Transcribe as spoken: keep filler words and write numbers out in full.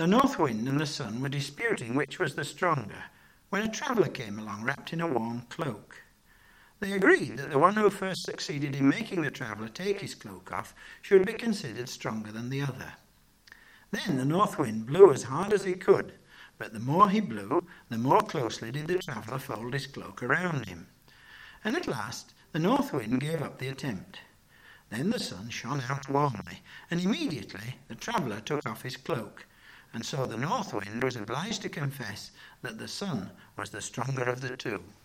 The north wind and the sun were disputing which was the stronger, when a traveller came along wrapped in a warm cloak. They agreed that the one who first succeeded in making the traveller take his cloak off should be considered stronger than the other. Then the north wind blew as hard as he could, but the more he blew, the more closely did the traveller fold his cloak around him. And at last the north wind gave up the attempt. Then the sun shone out warmly, and immediately the traveller took off his cloak, and so the north wind was obliged to confess that the sun was the stronger of the two.